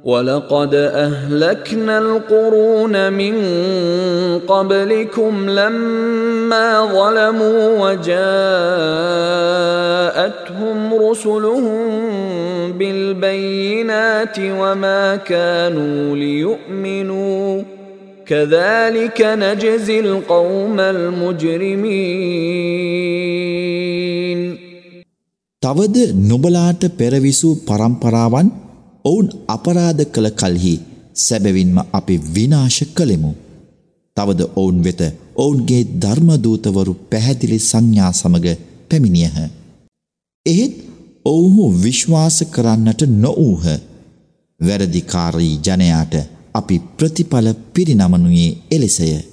وَلَقَدْ أَهْلَكْنَا الْقُرُونَ مِنْ قَبْلِكُمْ لَمَّا ظَلَمُوا وَجَاءَتْهُمْ رُسُلُهُم بِالْبَيِّنَاتِ وَمَا كَانُوا لِيُؤْمِنُوا كَذَلِكَ نَجْزِي الْقَوْمَ الْمُجْرِمِينَ. තවද නුඹලාට පෙරවිසූ පරම්පරාවන් ඔවුන් අපරාධ කළ කල්හි සැබවින්ම අපි විනාශ කළෙමු. තවද ඔවුන් වෙත ඔවුන්ගේ ධර්මදූතවරු පැහැදිලි සංඥා සමග පැමිණියහ. එහෙත් ඔවුහු විශ්වාස කරන්නට නොවූහ. වැරදිකාරී ජනයාට අපි ප්‍රතිඵල පිරිනමනුයේ එලෙසය.